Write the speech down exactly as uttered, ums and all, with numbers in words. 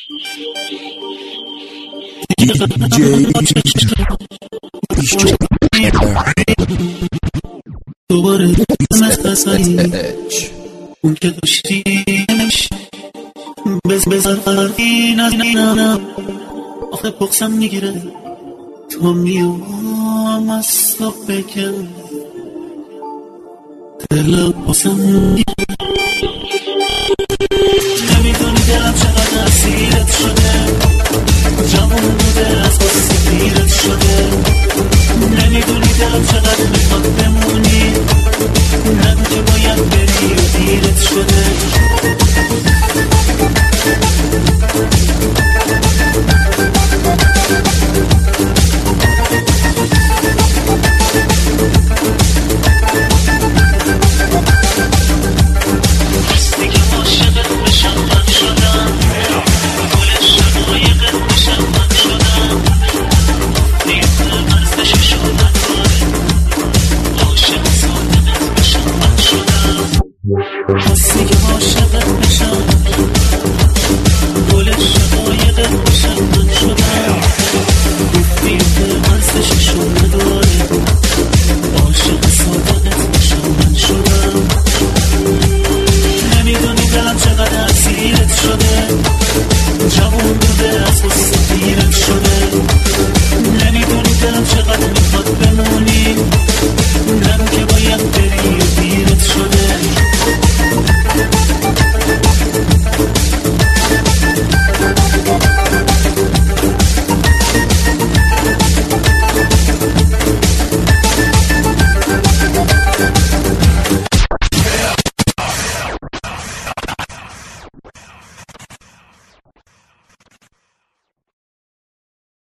دوباره مثل اون که داشتی نمیشه بز بزر فرقی نزینم آخه بخصم میگیره تو میوام از صبح بکن دلم بخصم میگیره نمیدونی دلم چقدر اسیرت شده جوان بوده از بس سفیرت شده نمیدونی دلم چقدر میخواد بمونی نگو که باید بری و دیرت شده هستی